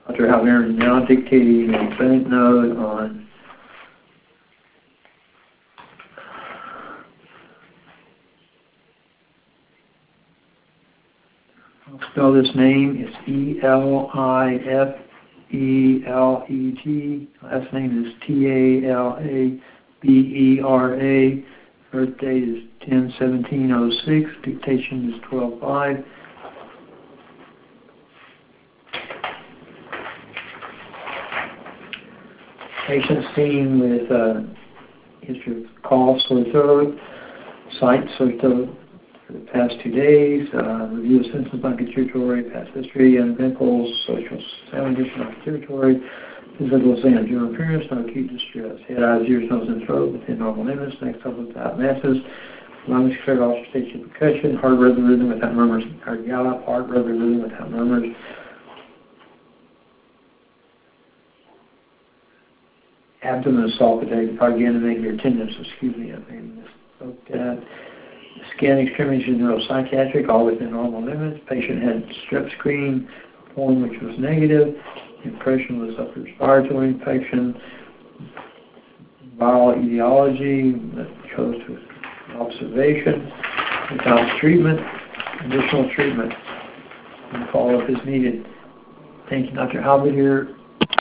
Dr. Halbert now dictating a Bennett note on I'll spell this name. It's Elifelet. Last name is Talabera. Birth date is 10/17/06. Dictation is 12/5. Patient seen with history of cough, sore throat, sight, sore throat for the past 2 days, review of symptoms, non-contributory, past history, uneventful, social examination, non-contributory, physical exam, general appearance, no acute distress, head, eyes, ears, nose, and throat within normal limits, next up without masses, lungs, clear, auscultation, percussion, heart regular rhythm without murmurs, heart gallop, heart regular rhythm without murmurs, abdomen esophageal, again, your tendons, excuse me, I think I misspoke that. Scan extremities and neuropsychiatric, all within normal limits. Patient had strep screen performed, which was negative. Impression was upper respiratory infection. Viral etiology that chose to observation. Without treatment, additional treatment and follow-up is needed. Thank you, Dr. Halbert here.